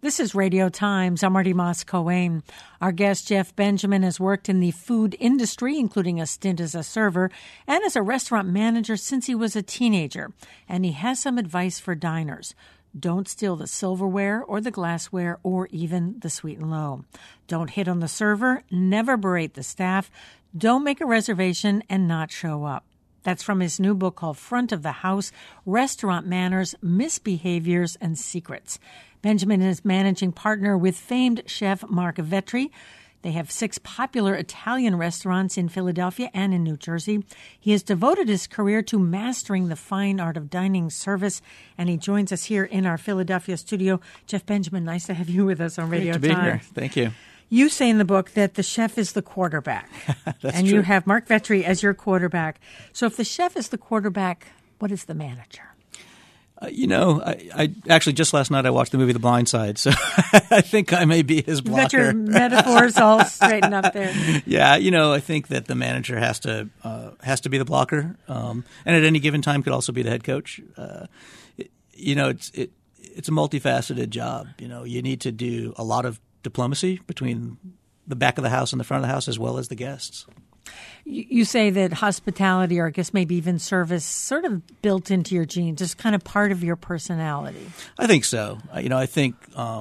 This is Radio Times. I'm Marty Moss-Coane. Our guest, Jeff Benjamin, has worked in the food industry, including a stint as a server and as a restaurant manager since he was a teenager. And he has some advice for diners. Don't steal the silverware or the glassware or even the sweet and low. Don't hit on the server. Never berate the staff. Don't make a reservation and not show up. That's from his new book called Front of the House, Restaurant Manners, Misbehaviors, and Secrets. Benjamin is managing partner with famed chef Mark Vetri. They have 6 popular Italian restaurants in Philadelphia and in New Jersey. He has devoted his career to mastering the fine art of dining service, and he joins us here in our Philadelphia studio. Jeff Benjamin, nice to have you with us on Radio Time. Great to be here. Thank you. You say in the book that the chef is the quarterback. That's and true. You have Mark Vetri as your quarterback. So if the chef is the quarterback, what is the manager? I actually just last night I watched the movie The Blind Side, so I think I may be his blocker. You got your metaphors all straightened up there. Yeah, I think that the manager has to be the blocker, and at any given time could also be the head coach. It's a multifaceted job. You need to do a lot of diplomacy between the back of the house and the front of the house, as well as the guests. You say that hospitality, or I guess maybe even service, sort of built into your genes, just kind of part of your personality. I think so. I think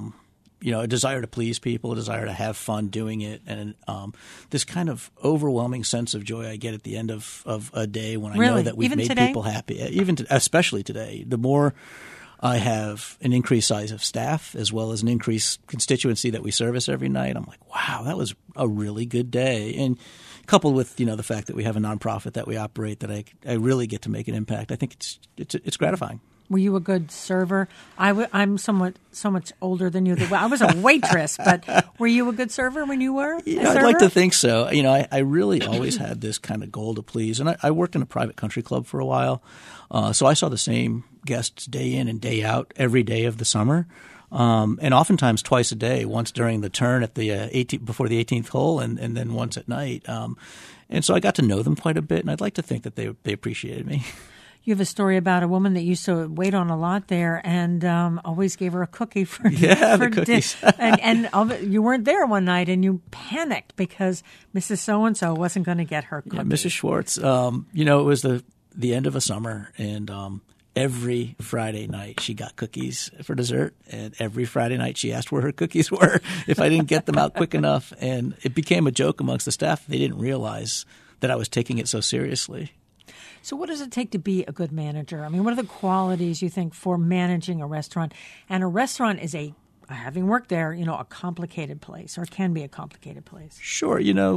a desire to please people, a desire to have fun doing it, and this kind of overwhelming sense of joy I get at the end of a day when I know that we've even made today? people happy. Especially today, the more I have an increased size of staff as well as an increased constituency that we service every night, I'm like, wow, that was a really good day. And coupled with the fact that we have a nonprofit that we operate, that I really get to make an impact, I think it's gratifying. Were you a good server? I'm so much older than you. I was a waitress, but were you a good server when you were a server? I'd like to think so. I really always had this kind of goal to please. And I worked in a private country club for a while, so I saw the same guests day in and day out every day of the summer. And oftentimes twice a day, once during the turn at the before the 18th hole and then once at night. And so I got to know them quite a bit, and I'd like to think that they appreciated me. You have a story about a woman that used to wait on a lot there and always gave her a cookie for the cookies. and you weren't there one night and you panicked because Mrs. So-and-so wasn't going to get her cookie. Yeah, Mrs. Schwartz. It was the end of a summer, and every Friday night she got cookies for dessert, and every Friday night she asked where her cookies were if I didn't get them out quick enough. And it became a joke amongst the staff. They didn't realize that I was taking it so seriously. So what does it take to be a good manager? I mean, what are the qualities you think for managing a restaurant? And a restaurant is having worked there, a complicated place, or can be a complicated place. Sure.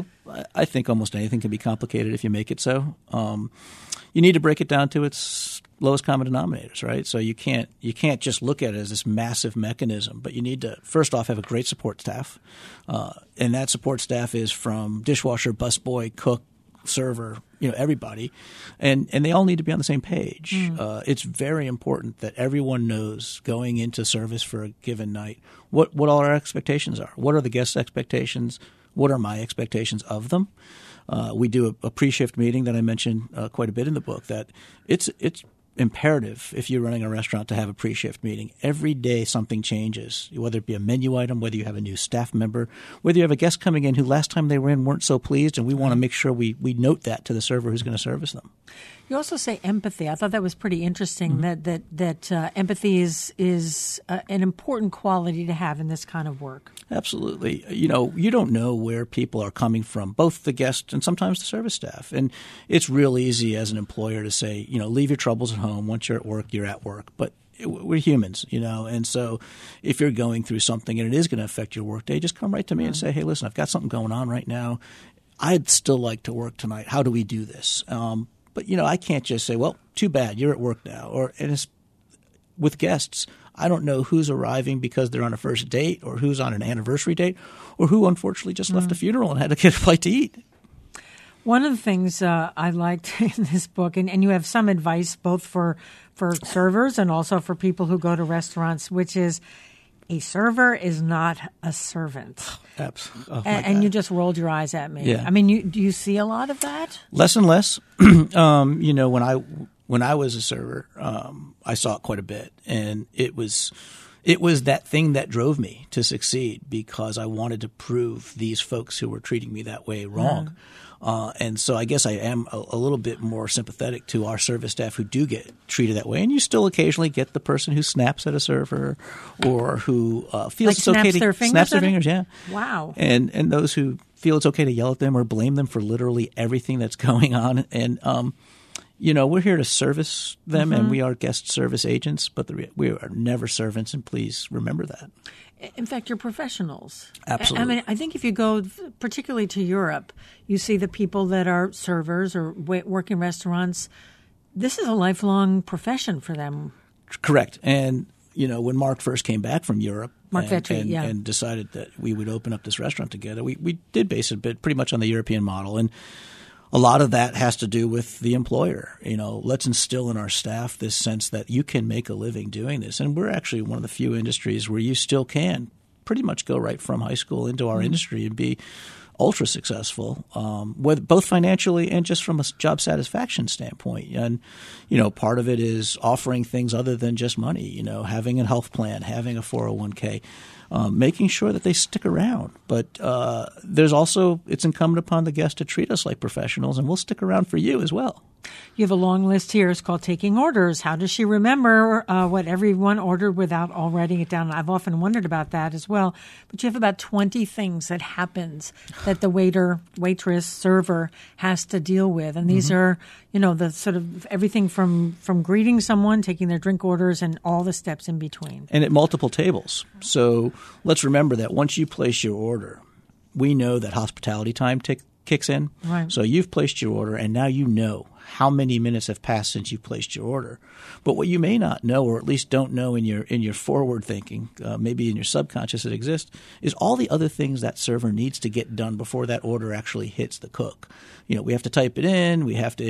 I think almost anything can be complicated if you make it so. You need to break it down to its lowest common denominators, right? So you can't just look at it as this massive mechanism, but you need to first off have a great support staff, and that support staff is from dishwasher, busboy, cook, server, everybody, and they all need to be on the same page. It's very important that everyone knows going into service for a given night what all our expectations are. What are the guests' expectations? What are my expectations of them? We do a pre-shift meeting that I mentioned quite a bit in the book. That it's imperative if you're running a restaurant to have a pre-shift meeting. Every day something changes, whether it be a menu item, whether you have a new staff member, whether you have a guest coming in who last time they were in weren't so pleased, and we want to make sure we note that to the server who's going to service them. You also say empathy. I thought that was pretty interesting, that empathy is an important quality to have in this kind of work. Absolutely. You don't know where people are coming from, both the guests and sometimes the service staff. And it's real easy as an employer to say, leave your troubles at home. Once you're at work, you're at work. But we're humans, and so if you're going through something and it is going to affect your workday, just come right to me and say, hey, listen, I've got something going on right now. I'd still like to work tonight. How do we do this? But, I can't just say, well, too bad, you're at work now. And it's with guests, I don't know who's arriving because they're on a first date or who's on an anniversary date or who unfortunately just left a funeral and had to get a bite to eat. One of the things I liked in this book, and you have some advice both for servers and also for people who go to restaurants, which is a server is not a servant. Absolutely. And you just rolled your eyes at me. Yeah. I mean, do you see a lot of that? Less and less. When I was a server, I saw it quite a bit, and it was It was that thing that drove me to succeed because I wanted to prove these folks who were treating me that way wrong. And so I guess I am a little bit more sympathetic to our service staff who do get treated that way. And you still occasionally get the person who snaps at a server or who feels it's okay to snaps their fingers. Yeah. Wow. And those who feel it's okay to yell at them or blame them for literally everything that's going on. And we're here to service them, and we are guest service agents, but we are never servants, and please remember that. In fact, you're professionals. Absolutely. I mean, I think if you go particularly to Europe, you see the people that are servers or work in restaurants. This is a lifelong profession for them. Correct. And, when Mark first came back from Europe and decided that we would open up this restaurant together, we did base it pretty much on the European model. And a lot of that has to do with the employer. Let's instill in our staff this sense that you can make a living doing this. And we're actually one of the few industries where you still can pretty much go right from high school into our industry and be ultra successful, both financially and just from a job satisfaction standpoint. And, part of it is offering things other than just money, having a health plan, having a 401k. Making sure that they stick around. But there's also – it's incumbent upon the guest to treat us like professionals, and we'll stick around for you as well. You have a long list here. It's called Taking Orders. How does she remember what everyone ordered without all writing it down? I've often wondered about that as well. But you have about 20 things that happens that the waiter, waitress, server has to deal with. And these are, the sort of everything from greeting someone, taking their drink orders, and all the steps in between. And at multiple tables. So let's remember that once you place your order, we know that hospitality time kicks in. Right. So you've placed your order, and now you know how many minutes have passed since you placed your order. But what you may not know, or at least don't know in your forward thinking, maybe in your subconscious it exists, is all the other things that server needs to get done before that order actually hits the cook. We have to type it in.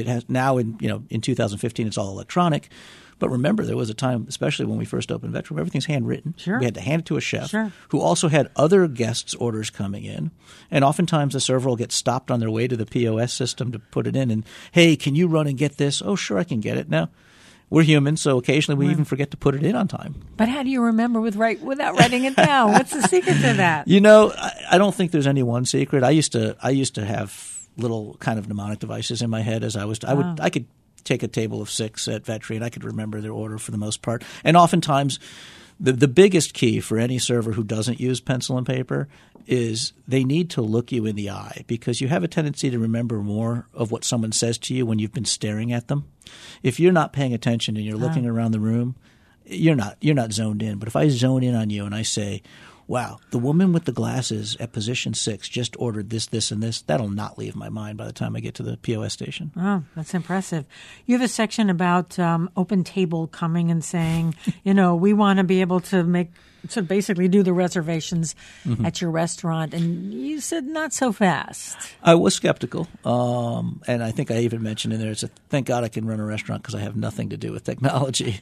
In 2015 it's all electronic. But remember, there was a time, especially when we first opened Vetroom, everything's handwritten. Sure. We had to hand it to a chef who also had other guests' orders coming in. And oftentimes the server will get stopped on their way to the POS system to put it in. And, hey, can you run and get this? Oh, sure, I can get it. Now, we're human, so occasionally we even forget to put it in on time. But how do you remember without writing it down? What's the secret to that? I don't think there's any one secret. I used to have little kind of mnemonic devices in my head as I could take a table of 6 at Vetri, and I could remember their order for the most part. And oftentimes, the biggest key for any server who doesn't use pencil and paper is they need to look you in the eye, because you have a tendency to remember more of what someone says to you when you've been staring at them. If you're not paying attention and you're looking around the room, you're not zoned in. But if I zone in on you and I say, wow, the woman with the glasses at position 6 just ordered this, this, and this, that'll not leave my mind by the time I get to the POS station. Oh, that's impressive. You have a section about Open Table coming and saying, we want to be able to basically do the reservations at your restaurant. And you said not so fast. I was skeptical. And I think I even mentioned in there, thank God I can run a restaurant because I have nothing to do with technology.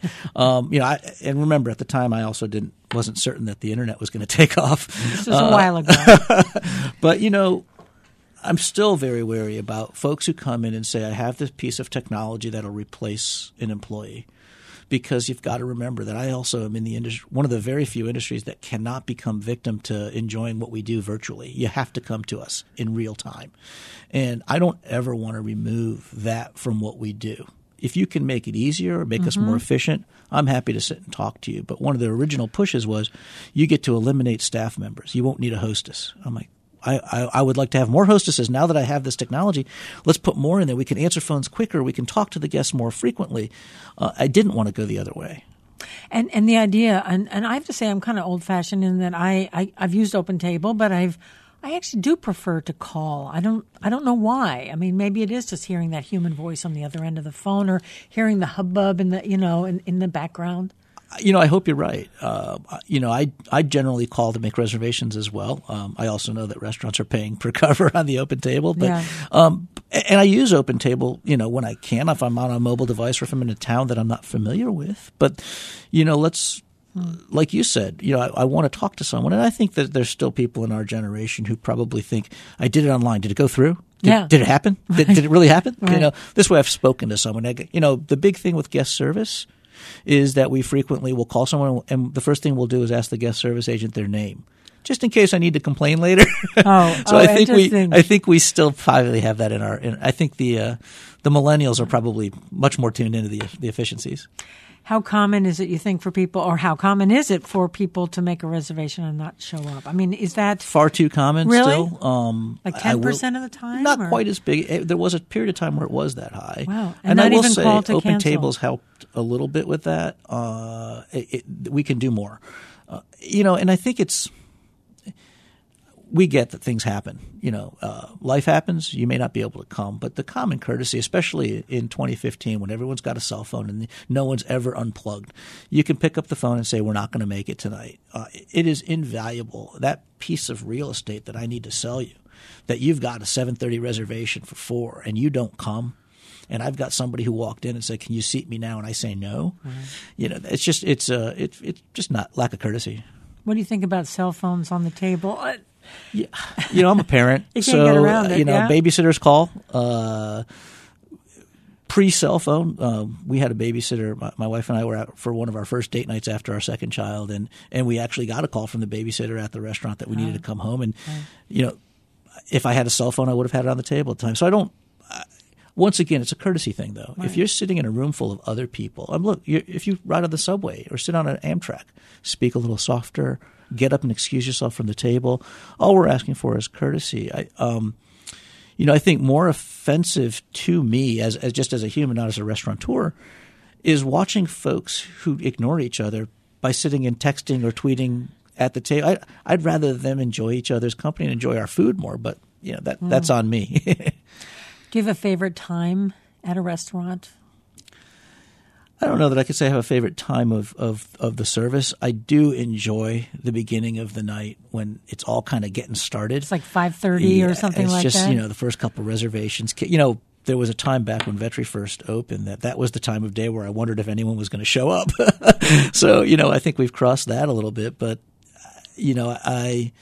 And remember, at the time, I also wasn't certain that the internet was going to take off. This was a while ago. But, I'm still very wary about folks who come in and say, I have this piece of technology that'll replace an employee. Because you've got to remember that I also am in the industry, one of the very few industries that cannot become victim to enjoying what we do virtually. You have to come to us in real time. And I don't ever want to remove that from what we do. If you can make it easier or make us more efficient, I'm happy to sit and talk to you. But one of the original pushes was you get to eliminate staff members. You won't need a hostess. I'm like, I would like to have more hostesses now that I have this technology. Let's put more in there. We can answer phones quicker. We can talk to the guests more frequently. I didn't want to go the other way. And the idea, and I have to say I'm kind of old-fashioned in that I've used Open Table, but I actually do prefer to call. I don't know why. I mean, maybe it is just hearing that human voice on the other end of the phone or hearing the hubbub in the background. I hope you're right. I generally call to make reservations as well. I also know that restaurants are paying per cover on the Open Table, but and I use Open Table, when I can, if I'm on a mobile device or if I'm in a town that I'm not familiar with. But let's. Like you said, I want to talk to someone, and I think that there's still people in our generation who probably think, I did it online. Did it go through? Did it happen? Did it really happen? Right. This way I've spoken to someone. The big thing with guest service is that we frequently will call someone, and the first thing we'll do is ask the guest service agent their name, just in case I need to complain later. So I think we still probably have that in our. I think the millennials are probably much more tuned into the efficiencies. How common is it, you think, for people, or how common is it for people to make a reservation and not show up? I mean, is that far too common really? Still? Like 10% of the time? Not quite as big. There was a period of time where it was that high. Wow. And I will say Open cancel. Tables helped a little bit with that. We can do more. And I think we get that things happen. Life happens. You may not be able to come, but the common courtesy, especially in 2015 when everyone's got a cell phone and no one's ever unplugged, you can pick up the phone and say, we're not going to make it tonight. It is invaluable. That piece of real estate that I need to sell you, that you've got a 7:30 reservation for 4 and you don't come, and I've got somebody who walked in and said, can you seat me now? And I say no. Mm-hmm. It's just not lack of courtesy. What do you think about cell phones on the table? Yeah, I'm a parent, you can't get around it, babysitters call. Pre-cell phone, we had a babysitter. My wife and I were out for one of our first date nights after our second child, and we actually got a call from the babysitter at the restaurant that we needed to come home. And if I had a cell phone, I would have had it on the table at the time. So I don't. Once again, it's a courtesy thing, though. Right. If you're sitting in a room full of other people, if you ride on the subway or sit on an Amtrak, speak a little softer. Get up and excuse yourself from the table. All we're asking for is courtesy. I think more offensive to me as just as a human, not as a restaurateur, is watching folks who ignore each other by sitting and texting or tweeting at the table. I'd rather them enjoy each other's company and enjoy our food more, but that's on me. Do you have a favorite time at a restaurant? I don't know that I could say I have a favorite time of the service. I do enjoy the beginning of the night when it's all kind of getting started. It's like 5:30 or something like that. It's just, the first couple reservations. There was a time back when Vetri first opened that was the time of day where I wondered if anyone was going to show up. So, I think we've crossed that a little bit. But, I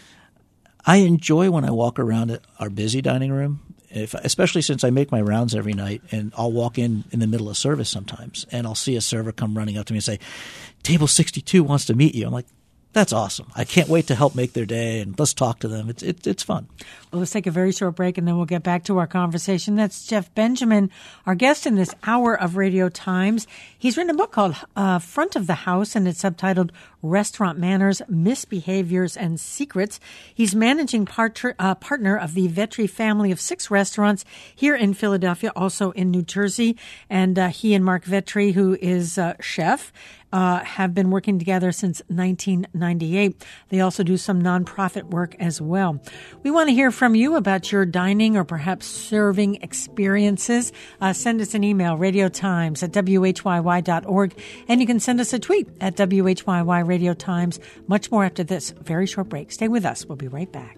enjoy when I walk around our busy dining room. Especially since I make my rounds every night, and I'll walk in the middle of service sometimes, and I'll see a server come running up to me and say, table 62 wants to meet you. I'm like, that's awesome. I can't wait to help make their day, and let's talk to them. It's fun. Well, let's take a very short break, and then we'll get back to our conversation. That's Jeff Benjamin, our guest in this hour of Radio Times. He's written a book called Front of the House, and it's subtitled Restaurant Manners, Misbehaviors, and Secrets. He's managing partner of the Vetri family of 6 restaurants here in Philadelphia, also in New Jersey. And he and Mark Vetri, who is chef, have been working together since 1998. They also do some nonprofit work as well. We want to hear from you about your dining or perhaps serving experiences. Send us an email, radiotimes@whyy.org, and you can send us a tweet at WHYY Radio Times. Much more after this very short break. Stay with us. We'll be right back.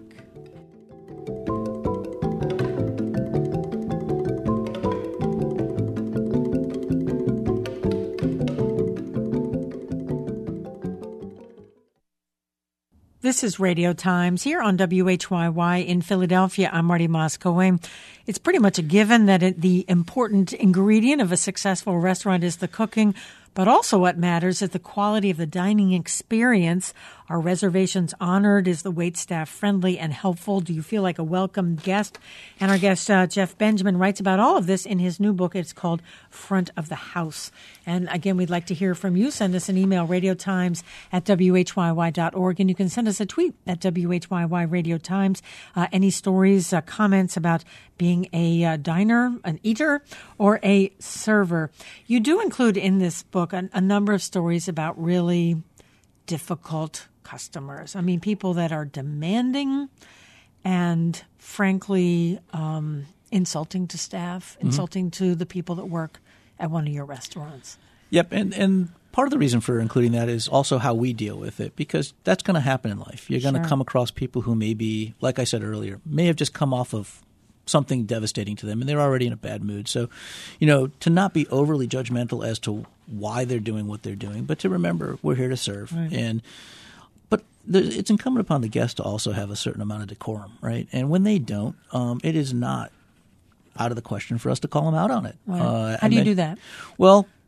This is Radio Times here on WHYY in Philadelphia. I'm Marty Moss-Cohen. It's pretty much a given that the important ingredient of a successful restaurant is the cooking, but also what matters is the quality of the dining experience. Are reservations honored? Is the waitstaff friendly and helpful? Do you feel like a welcome guest? And our guest, Jeff Benjamin, writes about all of this in his new book. It's called Front of the House. And again, we'd like to hear from you. Send us an email, radiotimes@whyy.org, and you can send us a tweet at WHYY Radio Times. Any stories, comments about being a diner, an eater, or a server. You do include in this book a number of stories about really difficult customers. I mean, people that are demanding and, frankly, insulting to staff, insulting to the people that work at one of your restaurants. Yep, and part of the reason for including that is also how we deal with it, because that's going to happen in life. You're going to come across people who maybe, like I said earlier, may have just come off of something devastating to them, and they're already in a bad mood. So, to not be overly judgmental as to why they're doing what they're doing, but to remember we're here to serve. Right. But it's incumbent upon the guest to also have a certain amount of decorum, right? And when they don't, it is not out of the question for us to call them out on it. Right. How do you do that? Well,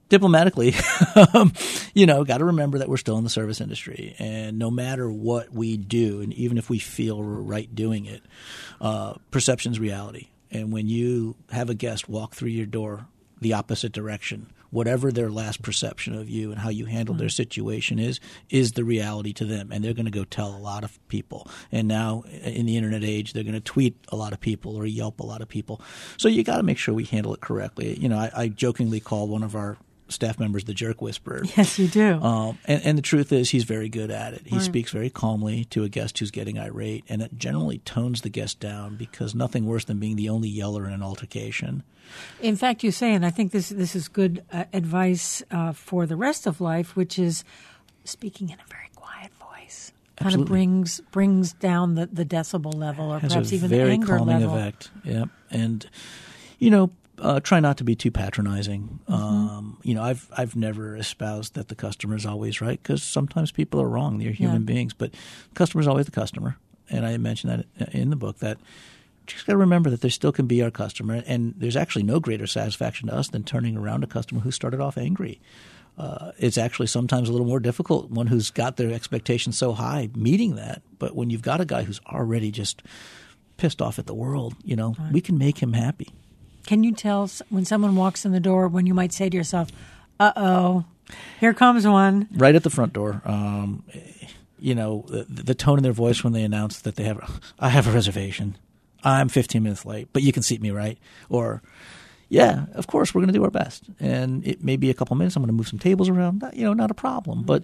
diplomatically, got to remember that we're still in the service industry, and no matter what we do, and even if we feel we're right doing it, perception's reality. And when you have a guest walk through your door the opposite direction, whatever their last perception of you and how you handled their situation is the reality to them. And they're going to go tell a lot of people. And now in the internet age, they're going to tweet a lot of people or Yelp a lot of people. So you got to make sure we handle it correctly. I jokingly call one of our staff members the jerk whisperer. Yes, you do. And the truth is he's very good at it. He speaks very calmly to a guest who's getting irate, and it generally tones the guest down, because nothing worse than being the only yeller in an altercation. In fact, you say, and I think this is good advice for the rest of life, which is speaking in a very quiet voice. Kind of brings down the decibel level, or perhaps even the anger level. Has a very calming effect. Yeah, and try not to be too patronizing. I've never espoused that the customer is always right, because sometimes people are wrong. They're human beings, but the customer is always the customer. And I mentioned that in the book, that you just got to remember that there still can be our customer, and there's actually no greater satisfaction to us than turning around a customer who started off angry. It's actually sometimes a little more difficult, one who's got their expectations so high, meeting that. But when you've got a guy who's already just pissed off at the world, we can make him happy. Can you tell when someone walks in the door when you might say to yourself, uh-oh, here comes one? Right at the front door. The tone in their voice when they announce that I have a reservation. I'm 15 minutes late, but you can seat me, right? Or, yeah, of course, we're going to do our best. And it may be a couple minutes. I'm going to move some tables around. Not a problem. But,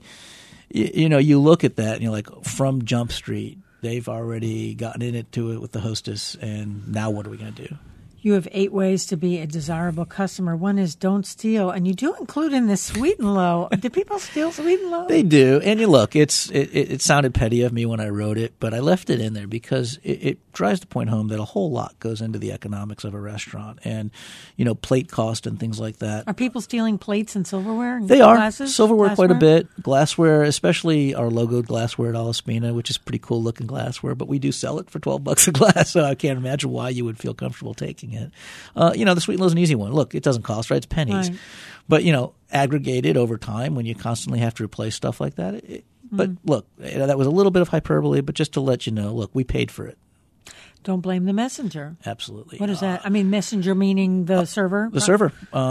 you look at that and you're like, from Jump Street, they've already gotten into it with the hostess, and now what are we going to do? You have 8 ways to be a desirable customer. One is don't steal, and you do include in this Sweet and Low. Do people steal Sweet and Low? They do. And look, it sounded petty of me when I wrote it, but I left it in there because it drives the point home that a whole lot goes into the economics of a restaurant, and plate cost and things like that. Are people stealing plates and silverware? And they are. Glasses? Silverware quite a bit. Glassware, especially our logoed glassware at Alaspina, which is pretty cool looking glassware, but we do sell it for $12 a glass, so I can't imagine why you would feel comfortable taking it. The Sweet and Low is an easy one. Look, it doesn't cost, right? It's pennies. Right. But, aggregated over time when you constantly have to replace stuff like that. But look, that was a little bit of hyperbole, but just to let you know, look, we paid for it. Don't blame the messenger. Absolutely. What is that? I mean, messenger meaning the server? The server.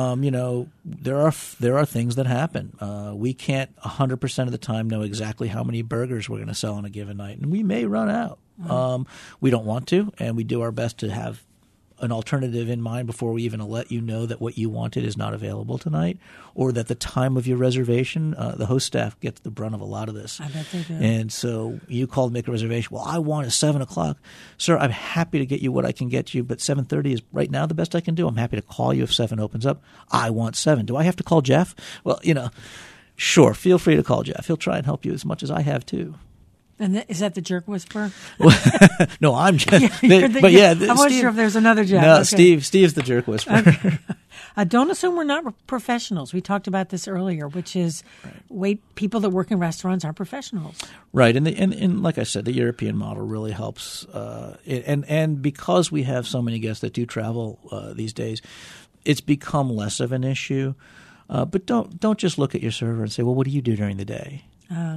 There are things that happen. We can't 100% of the time know exactly how many burgers we're going to sell on a given night, and we may run out. We don't want to, and we do our best to have an alternative in mind before we even let you know that what you wanted is not available tonight, or that the time of your reservation, the host staff gets the brunt of a lot of this. I bet they do. And so you call to make a reservation. Well, I want a 7 o'clock. Sir, I'm happy to get you what I can get you, but 7:30 is right now the best I can do. I'm happy to call you if 7 opens up. I want 7. Do I have to call Jeff? Well, sure, feel free to call Jeff. He'll try and help you as much as I have too. And is that the jerk whisperer? No, I'm just. I wasn't sure if there's another Jeff. No, okay. Steve's the jerk whisperer. Okay. Don't assume we're not professionals. We talked about this earlier, which is people that work in restaurants aren't professionals. Right, and like I said, the European model really helps. And because we have so many guests that do travel these days, it's become less of an issue. But don't just look at your server and say, well, what do you do during the day?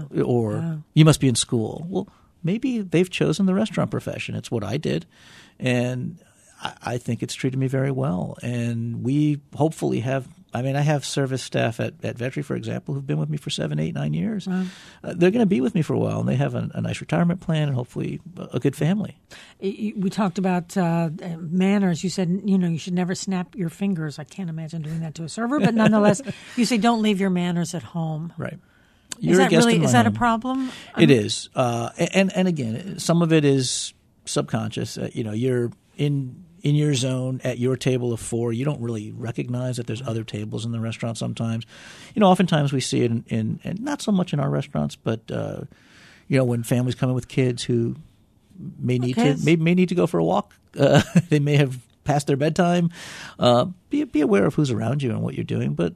You must be in school. Well, maybe they've chosen the restaurant profession. It's what I did, and I think it's treated me very well. And we hopefully have – I have service staff at Vetri, for example, who've been with me for 7, 8, 9 years. Wow. They're going to be with me for a while, and they have a nice retirement plan and hopefully a good family. We talked about manners. You said, you should never snap your fingers. I can't imagine doing that to a server, but nonetheless, you say don't leave your manners at home. Right. Is that a problem? It is. And again, some of it is subconscious. You're in your zone at your table of 4. You don't really recognize that there's other tables in the restaurant sometimes. Oftentimes we see it in not so much in our restaurants, but when families come in with kids who may need to go for a walk. They may have passed their bedtime. Be aware of who's around you and what you're doing, but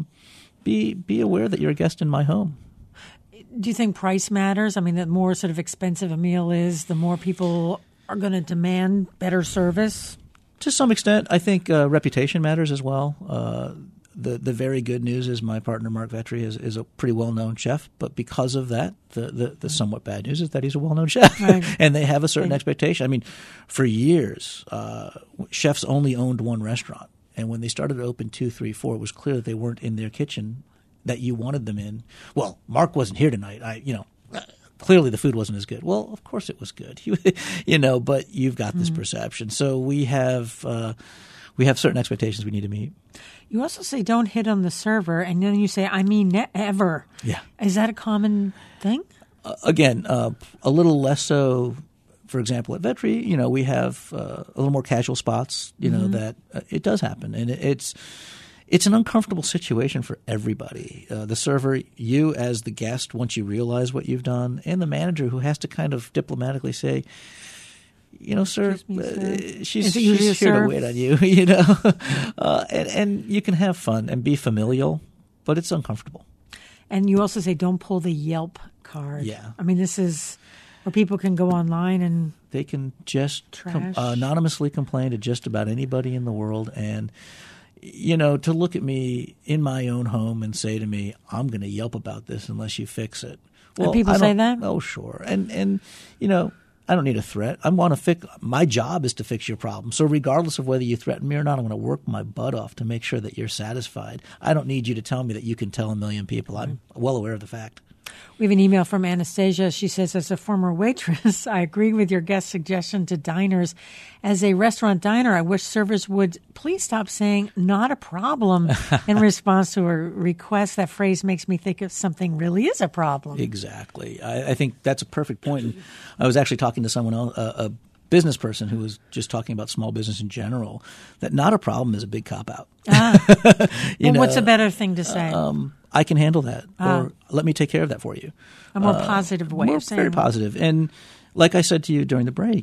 be aware that you're a guest in my home. Do you think price matters? The more sort of expensive a meal is, the more people are going to demand better service? To some extent. I think reputation matters as well. the very good news is my partner Mark Vetri is a pretty well known chef, but because of that, the somewhat bad news is that he's a well known chef, right. And they have a certain expectation. I mean, for years, chefs only owned one restaurant, and when they started to open 2, 3, 4, it was clear that they weren't in their kitchen that you wanted them in. Well, Mark wasn't here tonight. Clearly the food wasn't as good. Well, of course it was good, but you've got this perception. So we have certain expectations we need to meet. You also say don't hit on the server, and then you say, I mean ever. Yeah. Is that a common thing? Again, a little less so. For example, at Vetri, we have a little more casual spots, that it does happen. And it's an uncomfortable situation for everybody. The server, you as the guest, once you realize what you've done, and the manager who has to kind of diplomatically say, sir, she's here to wait on you, and you can have fun and be familial, but it's uncomfortable. And you also say don't pull the Yelp card. Yeah. I mean, this is where people can go online and they can just anonymously complain to just about anybody in the world. And, to look at me in my own home and say to me, I'm going to Yelp about this unless you fix it. Well, people say that? Oh, sure. And I don't need a threat. My job is to fix your problem. So regardless of whether you threaten me or not, I'm going to work my butt off to make sure that you're satisfied. I don't need you to tell me that you can tell a million people. I'm well aware of the fact. We have an email from Anastasia. She says, as a former waitress, I agree with your guest's suggestion to diners. As a restaurant diner, I wish servers would please stop saying not a problem in response to a request. That phrase makes me think if something really is a problem. Exactly. I think that's a perfect point. And I was actually talking to someone else, a business person who was just talking about small business in general, that not a problem is a big cop-out. What's a better thing to say? I can handle that, or let me take care of that for you. A more positive way of saying it. Very positive. And like I said to you during the break,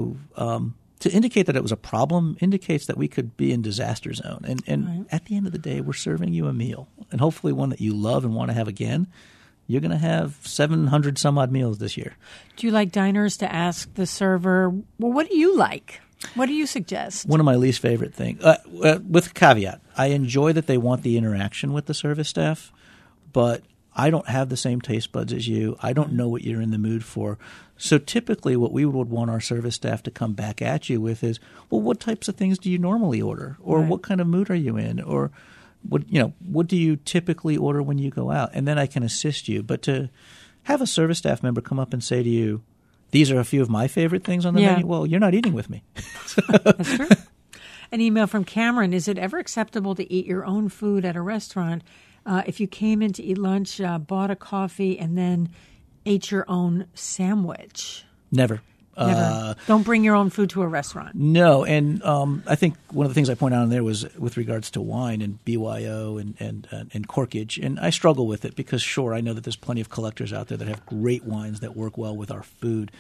to indicate that it was a problem indicates that we could be in disaster zone. And right. At the end of the day, we're serving you a meal, and hopefully one that you love and want to have again. You're going to have 700 some odd meals this year. Do you like diners to ask the server, well, what do you like? What do you suggest? One of my least favorite things, with a caveat, I enjoy that they want the interaction with the service staff, but I don't have the same taste buds as you. I don't know what you're in the mood for. So typically what we would want our service staff to come back at you with is, well, what types of things do you normally order? Or right. What kind of mood are you in? Or what do you typically order when you go out? And then I can assist you. But to have a service staff member come up and say to you, these are a few of my favorite things on the menu. Well, you're not eating with me. That's true. An email from Cameron. Is it ever acceptable to eat your own food at a restaurant if you came in to eat lunch, bought a coffee, and then ate your own sandwich? Never. Don't bring your own food to a restaurant. No, and I think one of the things I point out in there was with regards to wine and BYO and corkage, and I struggle with it because, sure, I know that there's plenty of collectors out there that have great wines that work well with our food,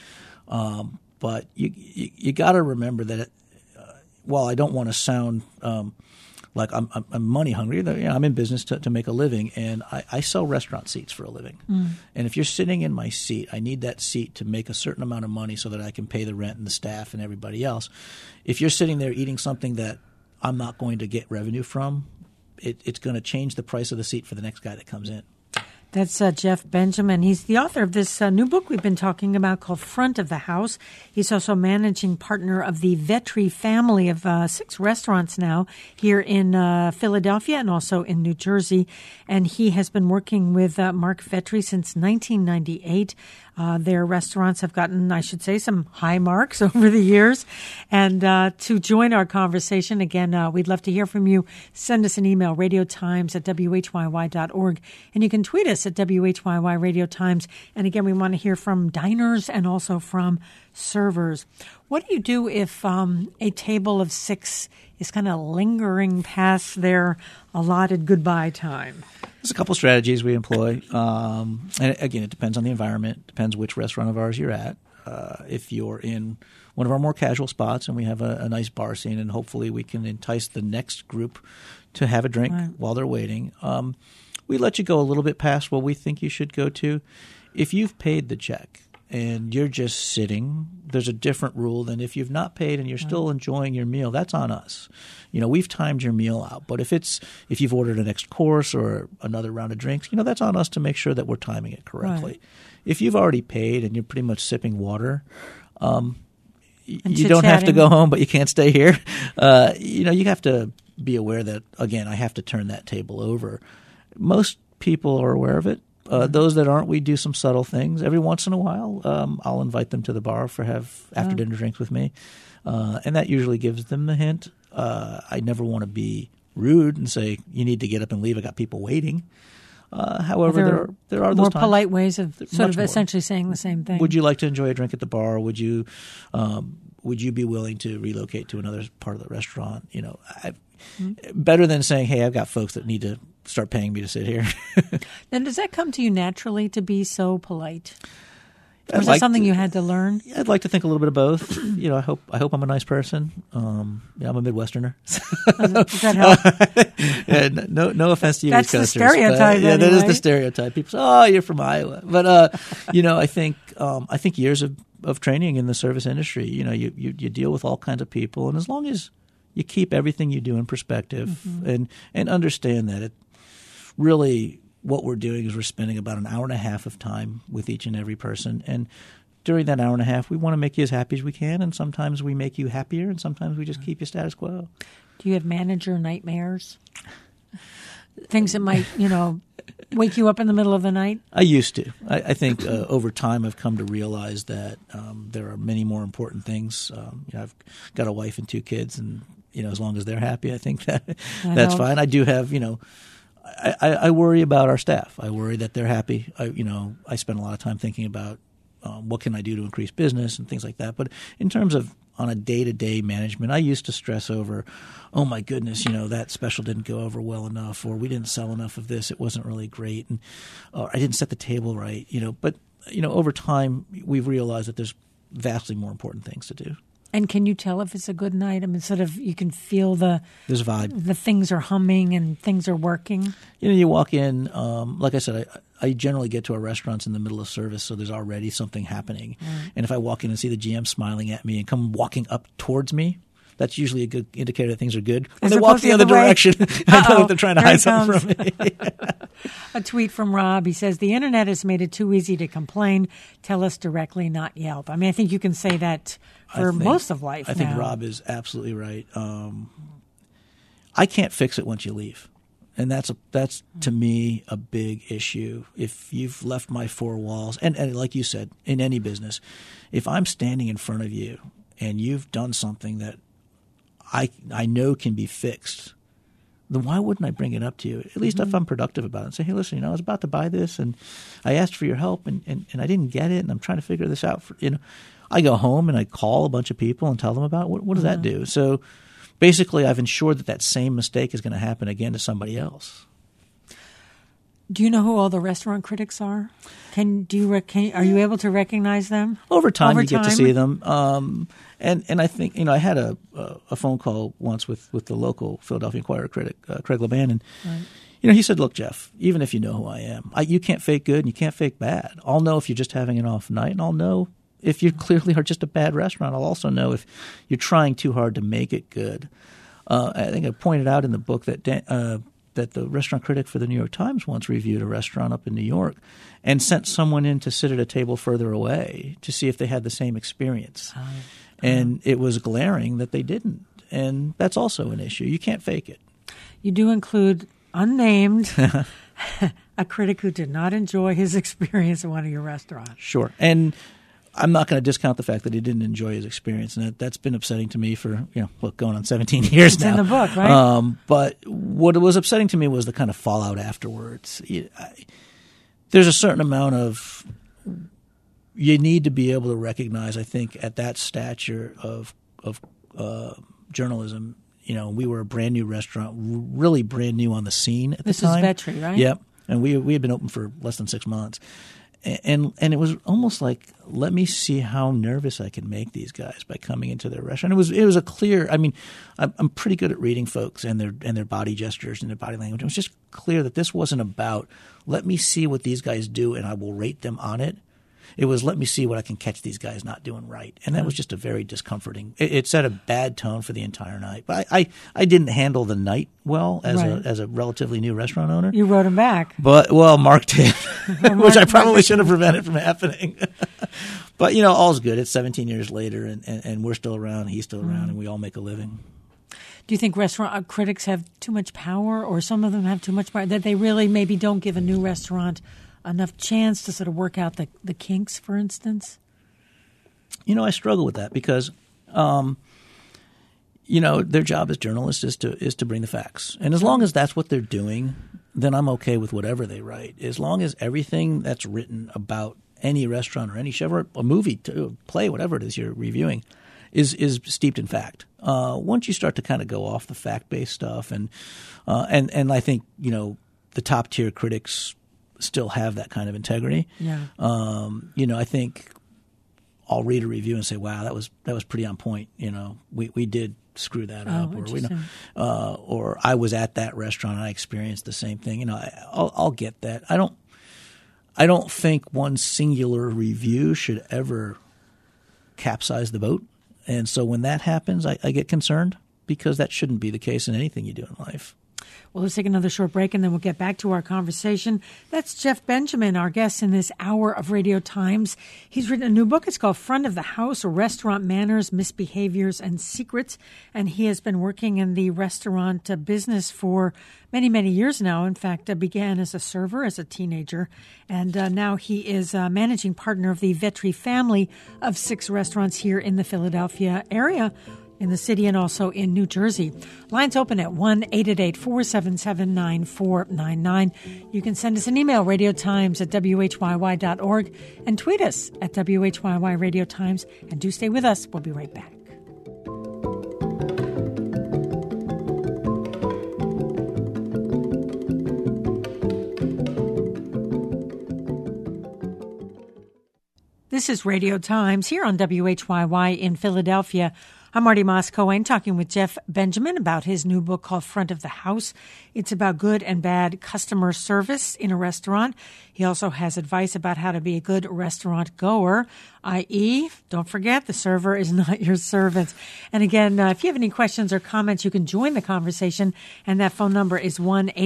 but you got to remember that while I don't want to sound like I'm money hungry, I'm in business to make a living, and I sell restaurant seats for a living. And if you're sitting in my seat, I need that seat to make a certain amount of money so that I can pay the rent and the staff and everybody else. If you're sitting there eating something that I'm not going to get revenue from, it's going to change the price of the seat for the next guy that comes in. That's Jeff Benjamin. He's the author of this new book we've been talking about called Front of the House. He's also managing partner of the Vetri family of 6 restaurants now here in Philadelphia and also in New Jersey. And he has been working with Mark Vetri since 1998. Their restaurants have gotten, I should say, some high marks over the years. And to join our conversation, again, we'd love to hear from you. Send us an email, radiotimes@whyy.org. And you can tweet us at WHYY Radio Times. And again, we want to hear from diners and also from servers. What do you do if a table of 6 is kind of lingering past their allotted goodbye time? There's a couple strategies we employ. And again, it depends on the environment. It depends which restaurant of ours you're at. If you're in one of our more casual spots and we have a nice bar scene and hopefully we can entice the next group to have a drink while they're waiting, we let you go a little bit past what we think you should go to. If you've paid the check and you're just sitting there's a different rule than if you've not paid and you're still enjoying your meal. That's on us. We've timed your meal out. But if you've ordered a next course or another round of drinks, that's on us to make sure that we're timing it correctly. Right. If you've already paid and you're pretty much sipping water, you don't have to go home, but you can't stay here. You have to be aware that, again, I have to turn that table over. Most people are aware of it. Those that aren't, we do some subtle things. Every once in a while, I'll invite them to the bar for after dinner drinks with me, and that usually gives them the hint. I never want to be rude and say, you need to get up and leave. I got people waiting. However, there are those more times. polite ways of sort of more. essentially saying the same thing. Would you like to enjoy a drink at the bar? Would you be willing to relocate to another part of the restaurant? Better than saying, hey, I've got folks that need to start paying me to sit here. Then does that come to you naturally to be so polite? Or is that something you had to learn? I'd like to think a little bit of both. I hope I'm a nice person. I'm a Midwesterner. Does that help? Yeah, no offense to you, That's East the Coasters, stereotype. Yeah, that is anyway. the stereotype. People say, "Oh, you're from Iowa," but I think years of training in the service industry. You deal with all kinds of people, and as long as you keep everything you do in perspective and understand that it really. What we're doing is we're spending about an hour and a half of time with each and every person. And during that hour and a half, we want to make you as happy as we can. And sometimes we make you happier, and sometimes we just keep you status quo. Do you have manager nightmares? Things that might, wake you up in the middle of the night? I used to. I think over time I've come to realize that there are many more important things. I've got a wife and 2 kids, and as long as they're happy, I think that's fine. I do have, I worry about our staff. I worry that they're happy. I spend a lot of time thinking about what can I do to increase business and things like that. But in terms of on a day-to-day management, I used to stress over, oh my goodness, that special didn't go over well enough, or we didn't sell enough of this. It wasn't really great, and I didn't set the table right. But over time we've realized that there's vastly more important things to do. And can you tell if it's a good night? I mean, sort of, you can feel there's a vibe. The things are humming and things are working. You walk in. Like I said, I generally get to our restaurants in the middle of service, so there's already something happening. Right. And if I walk in and see the GM smiling at me and come walking up towards me, that's usually a good indicator that things are good. When they walk the other direction, I know that they're trying to hide something from me. A tweet from Rob. He says, the internet has made it too easy to complain. Tell us directly, not Yelp. I mean, I think you can say that for most of life I think Rob is absolutely right. I can't fix it once you leave. And that's to me a big issue. If you've left my 4 walls, and like you said, in any business, if I'm standing in front of you and you've done something that I know can be fixed, then why wouldn't I bring it up to you? At least if I'm productive about it and say, hey, listen, I was about to buy this and I asked for your help and I didn't get it and I'm trying to figure this out. I go home and I call a bunch of people and tell them about it. What does that do? So basically I've ensured that same mistake is going to happen again to somebody else. Do you know who all the restaurant critics are? Are you able to recognize them? Over time, you get to see them. And I think, I had a phone call once with the local Philadelphia Inquirer critic, Craig Laban, and he said, look, Jeff, even if you know who I am, you can't fake good and you can't fake bad. I'll know if you're just having an off night, and I'll know if you clearly are just a bad restaurant. I'll also know if you're trying too hard to make it good. I think I pointed out in the book that that the restaurant critic for the New York Times once reviewed a restaurant up in New York and sent someone in to sit at a table further away to see if they had the same experience. And it was glaring that they didn't. And that's also an issue. You can't fake it. You do include unnamed a critic who did not enjoy his experience at one of your restaurants. Sure. And I'm not going to discount the fact that he didn't enjoy his experience, and that's been upsetting to me for going on 17 years it's now. It's in the book, right? But what was upsetting to me was the kind of fallout afterwards. There's a certain amount of you need to be able to recognize. I think at that stature of journalism, we were a brand new restaurant, really brand new on the scene at the time. This is Vetri, right? Yep, and we had been open for less than 6 months. And it was almost like, let me see how nervous I can make these guys by coming into their restaurant. It was a clear. I mean, I'm pretty good at reading folks and their body gestures and their body language. It was just clear that this wasn't about let me see what these guys do and I will rate them on it. It was, let me see what I can catch these guys not doing right. And that was just a very discomforting. It set a bad tone for the entire night. But I didn't handle the night well as a relatively new restaurant owner. You wrote him back. But, well, Mark did, which I probably should have prevented from happening. But, all's good. It's 17 years later, and we're still around, he's still around, and we all make a living. Do you think restaurant critics have too much power, or some of them have too much power, that they really maybe don't give a new restaurant enough chance to sort of work out the kinks, for instance? I struggle with that because, their job as journalists is to bring the facts. And as long as that's what they're doing, then I'm okay with whatever they write. As long as everything that's written about any restaurant or any chef or a movie, play, whatever it is you're reviewing, is steeped in fact. Once you start to kind of go off the fact-based stuff, and I think the top-tier critics still have that kind of integrity. Yeah. I think I'll read a review and say, "Wow, that was pretty on point." We did screw that up, or I was at that restaurant and I experienced the same thing. I'll get that. I don't think one singular review should ever capsize the boat. And so when that happens, I get concerned because that shouldn't be the case in anything you do in life. Well, let's take another short break, and then we'll get back to our conversation. That's Jeff Benjamin, our guest in this hour of Radio Times. He's written a new book. It's called Front of the House, Restaurant Manners, Misbehaviors, and Secrets. And he has been working in the restaurant business for many, many years now. In fact, began as a server as a teenager. And now he is managing partner of the Vetri family of 6 restaurants here in the Philadelphia area, in the city, and also in New Jersey. Lines open at 1-888-477-9499. You can send us an email, radiotimes@whyy.org, and tweet us at WHYY Radio Times. And do stay with us. We'll be right back. This is Radio Times here on WHYY in Philadelphia. I'm Marty Moss-Cohen, talking with Jeff Benjamin about his new book called Front of the House. It's about good and bad customer service in a restaurant. He also has advice about how to be a good restaurant goer, i.e., don't forget, the server is not your servant. And again, if you have any questions or comments, you can join the conversation, and that phone number is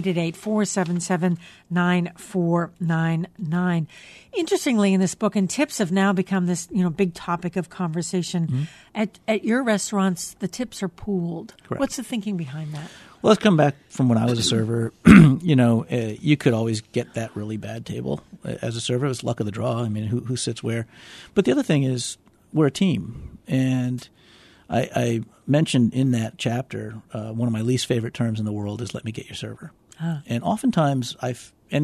1-888-477-9499. Interestingly, in this book, and tips have now become this, big topic of conversation. Mm-hmm. At your restaurants, the tips are pooled. Correct. What's the thinking behind that? Well, let's come back from when I was a server. You could always get that really bad table as a server. It was luck of the draw. I mean, who sits where? But the other thing is we're a team. And I mentioned in that chapter, one of my least favorite terms in the world is "let me get your server." And oftentimes I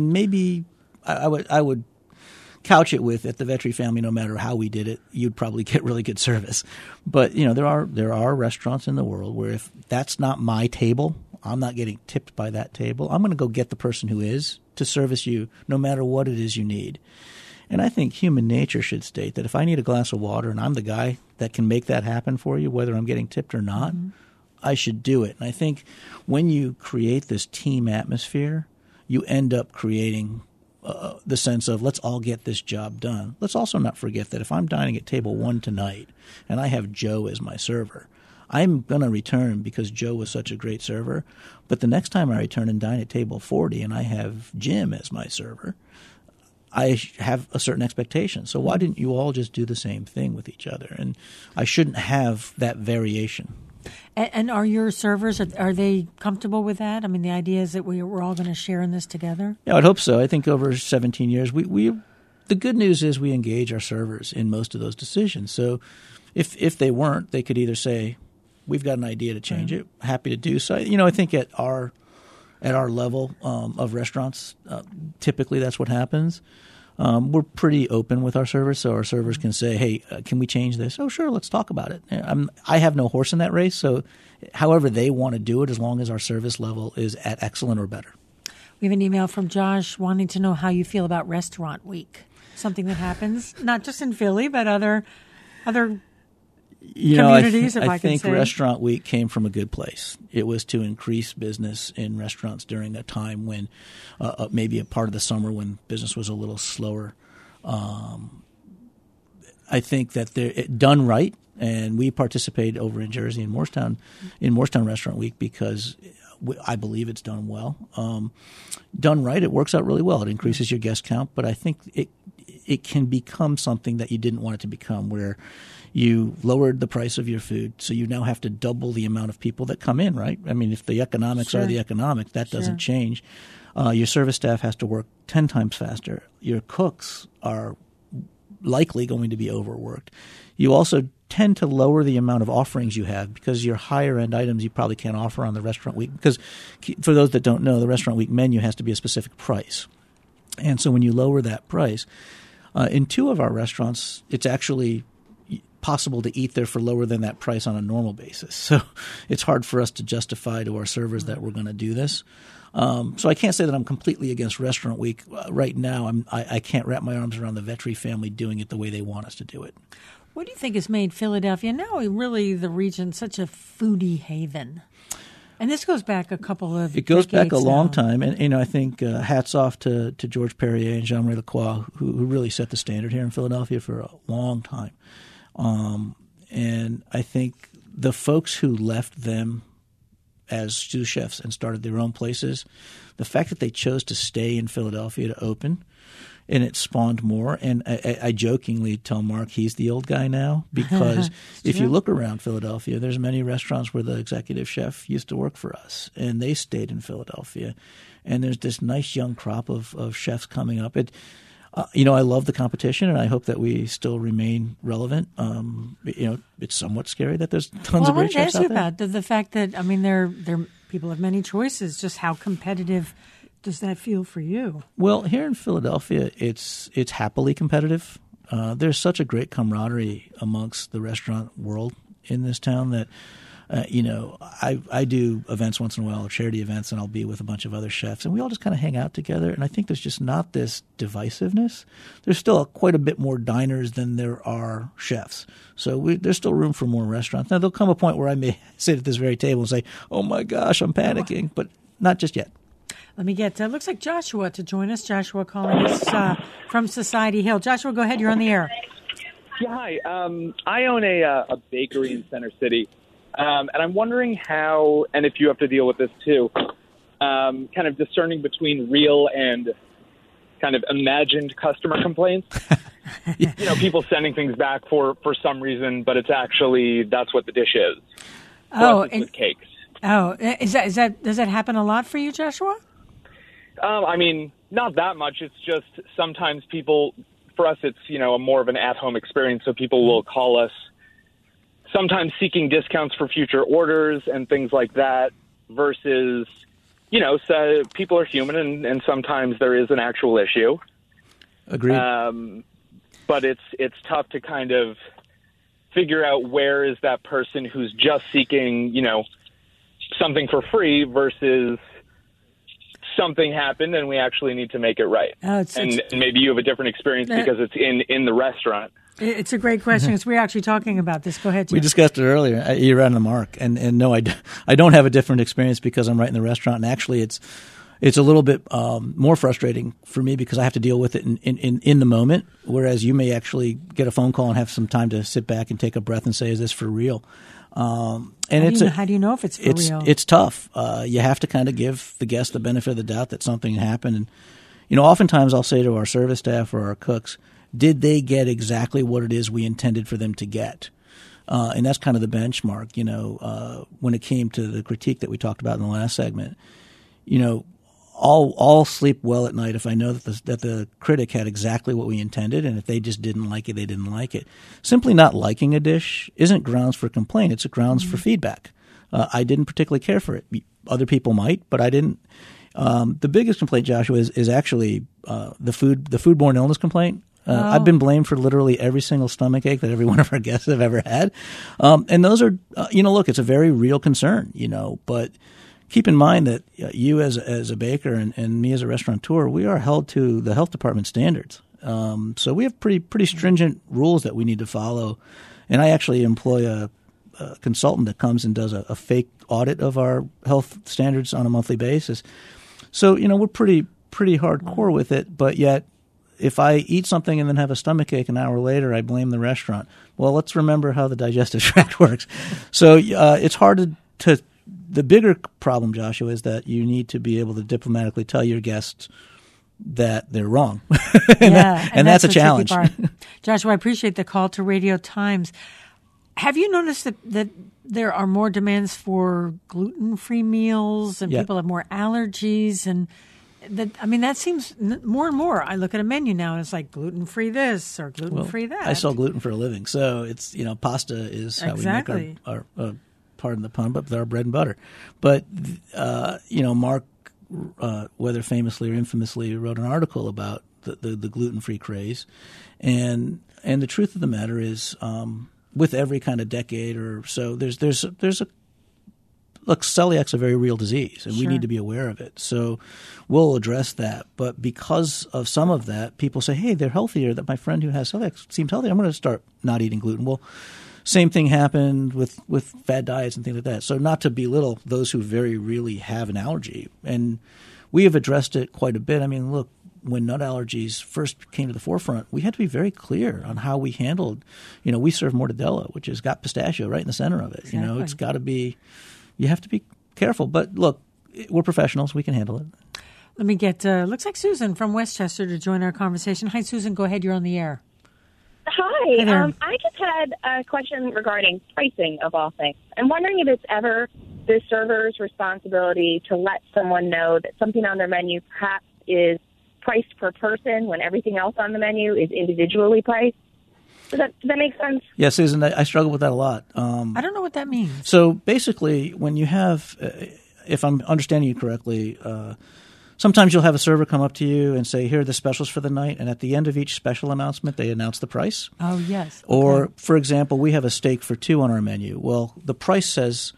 would couch it with, at the Vetri family, no matter how we did it, you'd probably get really good service. But there are restaurants in the world where if that's not my table, I'm not getting tipped by that table. I'm going to go get the person who is to service you, no matter what it is you need. And I think human nature should state that if I need a glass of water and I'm the guy that can make that happen for you, whether I'm getting tipped or not, I should do it. And I think when you create this team atmosphere, you end up creating the sense of let's all get this job done. Let's also not forget that if I'm dining at table 1 tonight and I have Joe as my server, I'm going to return because Joe was such a great server. But the next time I return and dine at table 40 and I have Jim as my server, I have a certain expectation. So why didn't you all just do the same thing with each other? And I shouldn't have that variation. And are your servers, are they comfortable with that? I mean, the idea is that we're all going to share in this together? Yeah, I'd hope so. I think over 17 years, the good news is we engage our servers in most of those decisions. So if they weren't, they could either say, we've got an idea to change it, happy to do so. I think at our level of restaurants, typically that's what happens. We're pretty open with our servers, so our servers can say, hey, can we change this? Oh, sure, let's talk about it. I have no horse in that race, so however they want to do it, as long as our service level is at excellent or better. We have an email from Josh wanting to know how you feel about Restaurant Week, something that happens not just in Philly, but other communities, I think Restaurant Week came from a good place. It was to increase business in restaurants during a time when maybe a part of the summer when business was a little slower. I think that they're done right, and we participate over in Jersey in Morristown Restaurant Week because I believe it's done well. Done right, it works out really well. It increases your guest count, but I think it can become something that you didn't want it to become, where you lowered the price of your food, so you now have to double the amount of people that come in, right? I mean, if the economics are the economics, that doesn't change. Your service staff has to work 10 times faster. Your cooks are likely going to be overworked. You also tend to lower the amount of offerings you have because your higher end items you probably can't offer on the Restaurant Week. Because for those that don't know, the Restaurant Week menu has to be a specific price. And so when you lower that price, in 2 of our restaurants, it's actually possible to eat there for lower than that price on a normal basis. So it's hard for us to justify to our servers that we're going to do this. So I can't say that I'm completely against Restaurant Week. Right now, I can't wrap my arms around the Vetri family doing it the way they want us to do it. What do you think has made Philadelphia, now really the region, such a foodie haven? And this goes back a couple of It goes back a long now. time. And I think hats off to George Perrier and Jean-Marie Lacroix, who really set the standard here in Philadelphia for a long time. And I think the folks who left them as sous chefs and started their own places, the fact that they chose to stay in Philadelphia to open, and it spawned more. And I jokingly tell Mark he's the old guy now, because if you look around Philadelphia, there's many restaurants where the executive chef used to work for us, and they stayed in Philadelphia. And there's this nice young crop of chefs coming up. I love the competition, and I hope that we still remain relevant. It's somewhat scary that there's tons of great chefs out there. I wanted to ask you about the fact that, they're people have many choices. Just how competitive does that feel for you? Well, here in Philadelphia, it's happily competitive. There's such a great camaraderie amongst the restaurant world in this town that I do events once in a while, or charity events, and I'll be with a bunch of other chefs, and we all just kind of hang out together. And I think there's just not this divisiveness. There's still quite a bit more diners than there are chefs. So there's still room for more restaurants. Now, there'll come a point where I may sit at this very table and say, oh my gosh, I'm panicking, but not just yet. Let me get, looks like Joshua to join us. Joshua calling us from Society Hill. Joshua, go ahead. You're on the air. Yeah, hi. I own a bakery in Center City. And I'm wondering how, and if you have to deal with this too, kind of discerning between real and kind of imagined customer complaints. People sending things back for some reason, but it's actually, that's what the dish is. With cakes. Oh, does that happen a lot for you, Joshua? Not that much. It's just sometimes people, for us, it's, a more of an at-home experience. So people will call us sometimes seeking discounts for future orders and things like that versus, so people are human and sometimes there is an actual issue. Agreed. But it's tough to kind of figure out where is that person who's just seeking, something for free versus something happened and we actually need to make it right. And maybe you have a different experience because it's in the restaurant. It's a great question because we're actually talking about this. Go ahead, Jim. We discussed it earlier. You're on the mark. And no, I don't have a different experience because I'm right in the restaurant. And actually, it's a little bit more frustrating for me because I have to deal with it in the moment, whereas you may actually get a phone call and have some time to sit back and take a breath and say, is this for real? How do you know if it's for real? It's tough. You have to kind of give the guest the benefit of the doubt that something happened. And, oftentimes I'll say to our service staff or our cooks, did they get exactly what it is we intended for them to get? And that's kind of the benchmark, when it came to the critique that we talked about in the last segment. I'll sleep well at night if I know that the critic had exactly what we intended, and if they just didn't like it, they didn't like it. Simply not liking a dish isn't grounds for complaint. It's a grounds for feedback. I didn't particularly care for it. Other people might, but I didn't. The biggest complaint, Joshua, is actually the foodborne illness complaint. I've been blamed for literally every single stomachache that every one of our guests have ever had. And those are, look, it's a very real concern, but keep in mind that you as a baker and me as a restaurateur, we are held to the health department standards. So we have pretty stringent rules that we need to follow. And I actually employ a consultant that comes and does a fake audit of our health standards on a monthly basis. So, we're pretty hardcore with it, but yet if I eat something and then have a stomachache an hour later, I blame the restaurant. Well, let's remember how the digestive tract works. So it's hard to the bigger problem, Joshua, is that you need to be able to diplomatically tell your guests that they're wrong. and that's a challenge. Joshua, I appreciate the call to Radio Times. Have you noticed that there are more demands for gluten-free meals and people have more allergies? And that seems more and more. I look at a menu now and it's like gluten-free this or gluten-free that. I sell gluten for a living. So it's, pasta is how we make our pardon the pun, but our bread and butter. But, Mark, whether famously or infamously, wrote an article about the gluten-free craze. And the truth of the matter is, with every kind of decade or so, there's celiac's a very real disease, and we need to be aware of it. So we'll address that. But because of some of that, people say, hey, they're healthier. That my friend who has celiac seems healthy. I'm going to start not eating gluten. Well, same thing happened with fad diets and things like that. So not to belittle those who very really have an allergy. And we have addressed it quite a bit. I mean, look, when nut allergies first came to the forefront, we had to be very clear on how we handled, we serve mortadella, which has got pistachio right in the center of it. Exactly. It's got to be, you have to be careful. But look, we're professionals. We can handle it. Let me get, looks like Susan from Westchester to join our conversation. Hi, Susan. Go ahead. You're on the air. Hi. I just had a question regarding pricing of all things. I'm wondering if it's ever the server's responsibility to let someone know that something on their menu perhaps is priced per person when everything else on the menu is individually priced. Does that make sense? Yeah, Susan, I struggle with that a lot. I don't know what that means. So basically, when you have, if I'm understanding you correctly, sometimes you'll have a server come up to you and say, here are the specials for the night. And at the end of each special announcement, they announce the price. Oh, yes. Okay. Or, for example, we have a steak for two on our menu. Well, the price says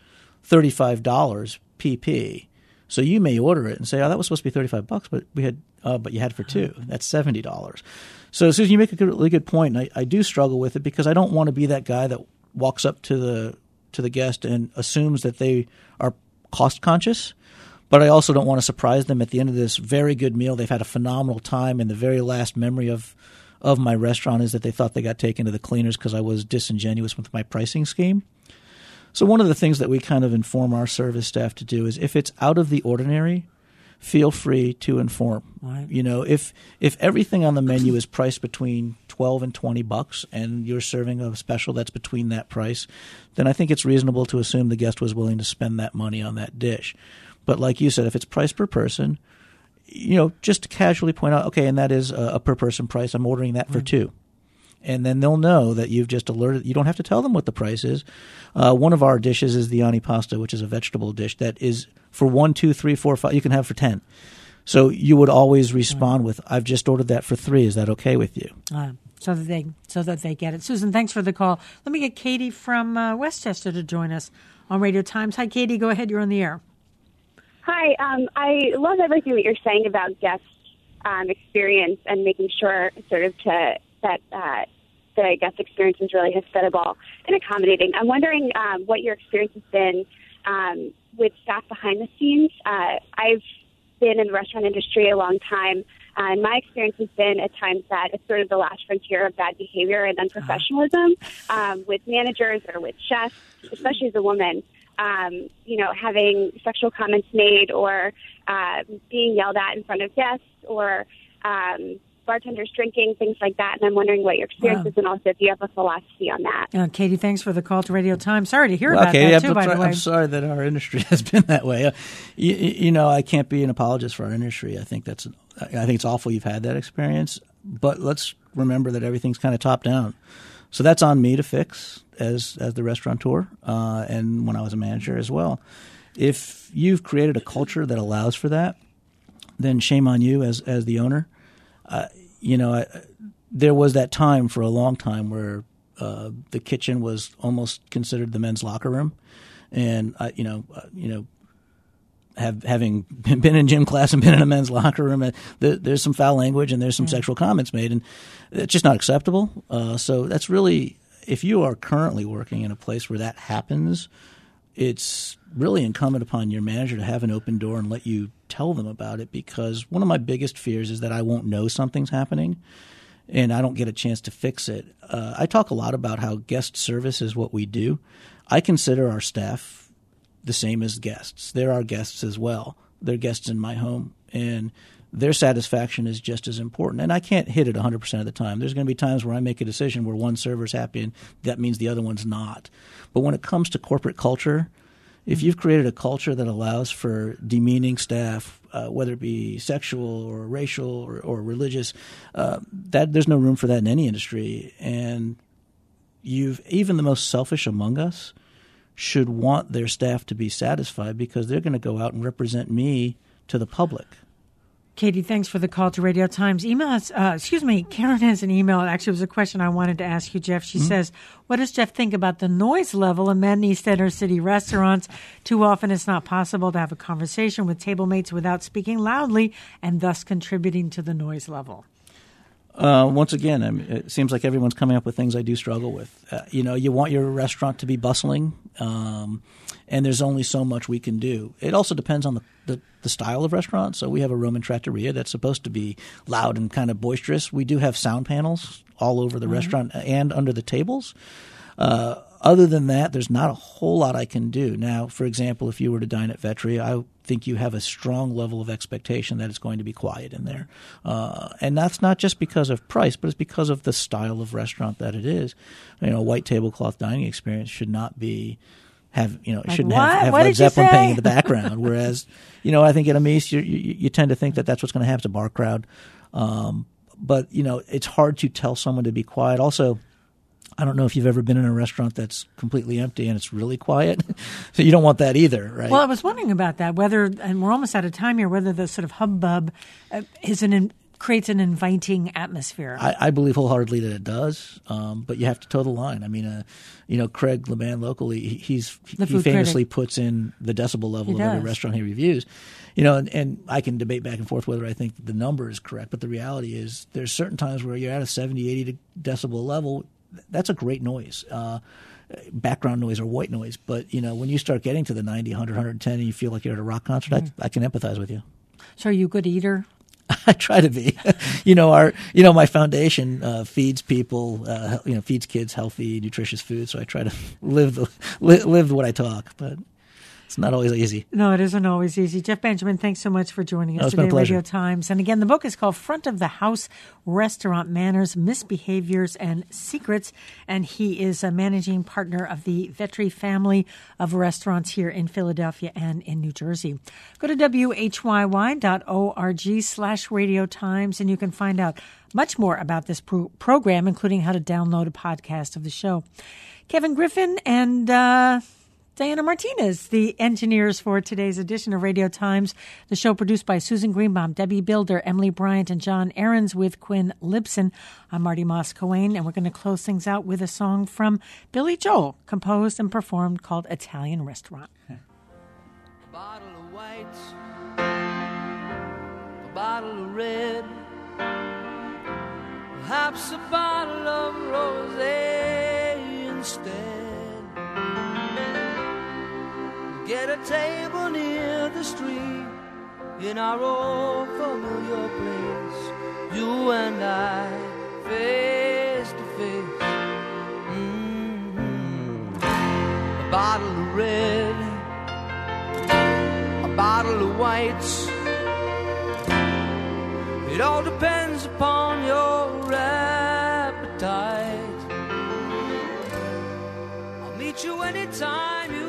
$35 PP. So you may order it and say, oh, that was supposed to be $35, but you had it for two. That's $70. So, Susan, you make a really good point. And I do struggle with it because I don't want to be that guy that walks up to the guest and assumes that they are cost conscious. But I also don't want to surprise them at the end of this very good meal. They've had a phenomenal time, and the very last memory of my restaurant is that they thought they got taken to the cleaners because I was disingenuous with my pricing scheme. So one of the things that we kind of inform our service staff to do is if it's out of the ordinary, feel free to inform. Right. If everything on the menu is priced between $12 and $20 and you're serving a special that's between that price, then I think it's reasonable to assume the guest was willing to spend that money on that dish. But like you said, if it's priced per person, just to casually point out, okay, and that is a per person price. I'm ordering that for two. And then they'll know that you've just alerted. You don't have to tell them what the price is. One of our dishes is the antipasta, which is a vegetable dish that is for 1, 2, 3, 4, 5. You can have for 10. So you would always respond with, "I've just ordered that for 3. Is that okay with you?" So that they get it. Susan, thanks for the call. Let me get Katie from Westchester to join us on Radio Times. Hi, Katie. Go ahead. You're on the air. Hi. I love everything that you're saying about guest experience and making sure that the guest experience is really hospitable and accommodating. I'm wondering what your experience has been with staff behind the scenes. I've been in the restaurant industry a long time, and my experience has been at times that it's sort of the last frontier of bad behavior and unprofessionalism with managers or with chefs, especially as a woman. Having sexual comments made or being yelled at in front of guests or bartenders drinking, things like that. And I'm wondering what your experience is and also if you have a philosophy on that. Katie, thanks for the call to Radio Times. Sorry to hear about that, too, by the way. I'm sorry that our industry has been that way. I can't be an apologist for our industry. I think it's awful you've had that experience. But let's remember that everything's kind of top down. So that's on me to fix as the restaurateur and when I was a manager as well. If you've created a culture that allows for that, then shame on you as the owner. There was that time for a long time where the kitchen was almost considered the men's locker room, and having been in gym class and been in a men's locker room, there's some foul language and there's some sexual comments made, and it's just not acceptable. So that's really, if you are currently working in a place where that happens, it's really incumbent upon your manager to have an open door and let you tell them about it, because one of my biggest fears is that I won't know something's happening and I don't get a chance to fix it. I talk a lot about how guest service is what we do. I consider our staff the same as guests. They're our guests as well. They're guests in my home, and their satisfaction is just as important. And I can't hit it 100% of the time. There's going to be times where I make a decision where one server's happy and that means the other one's not. But when it comes to corporate culture, if you've created a culture that allows for demeaning staff, whether it be sexual or racial or religious, that there's no room for that in any industry. And even the most selfish among us should want their staff to be satisfied, because they're going to go out and represent me to the public. Katie, thanks for the call to Radio Times. Email us, Karen has an email. Actually, it was a question I wanted to ask you, Jeff. She says, what does Jeff think about the noise level in many center city restaurants? Too often it's not possible to have a conversation with table mates without speaking loudly and thus contributing to the noise level. Once again, it seems like everyone's coming up with things I do struggle with. You want your restaurant to be bustling, and there's only so much we can do. It also depends on the style of restaurant. So we have a Roman trattoria that's supposed to be loud and kind of boisterous. We do have sound panels all over the restaurant and under the tables. Other than that, there's not a whole lot I can do. Now, for example, if you were to dine at Vetri, I think you have a strong level of expectation that it's going to be quiet in there. And that's not just because of price, but it's because of the style of restaurant that it is. A white tablecloth dining experience should not have Led Zeppelin playing in the background. Whereas, I think at a Mies, you tend to think that that's what's going to happen. It's a bar crowd. But it's hard to tell someone to be quiet. Also, I don't know if you've ever been in a restaurant that's completely empty and it's really quiet. So you don't want that either, right? Well, I was wondering about that, and we're almost out of time here, whether the sort of hubbub creates an inviting atmosphere. I believe wholeheartedly that it does, but you have to toe the line. I mean, Craig Leban locally, he famously puts in the decibel level of every restaurant he reviews. And I can debate back and forth whether I think the number is correct, but the reality is there's certain times where you're at a 70, 80 decibel level. That's a great noise, background noise or white noise. But, when you start getting to the 90, 100, 110 and you feel like you're at a rock concert, I can empathize with you. So are you a good eater? I try to be. My foundation feeds people, feeds kids healthy, nutritious food. So I try to live what I talk, but it's not always easy. No, it isn't always easy. Jeff Benjamin, thanks so much for joining us today at Radio Times. And again, the book is called Front of the House: Restaurant Manners, Misbehaviors, and Secrets. And he is a managing partner of the Vetri family of restaurants here in Philadelphia and in New Jersey. Go to whyy.org/Radio Times, and you can find out much more about this program, including how to download a podcast of the show. Kevin Griffin and Diana Martinez, the engineers for today's edition of Radio Times. The show produced by Susan Greenbaum, Debbie Builder, Emily Bryant, and John Ahrens with Quinn Libson. I'm Marty Moss-Coane, and we're going to close things out with a song from Billy Joel, composed and performed, called Italian Restaurant. A bottle of white, a bottle of red, perhaps a bottle of rosé instead. Get a table near the street in our old familiar place, you and I, face to face. A bottle of red, a bottle of whites. It all depends upon your appetite. I'll meet you anytime you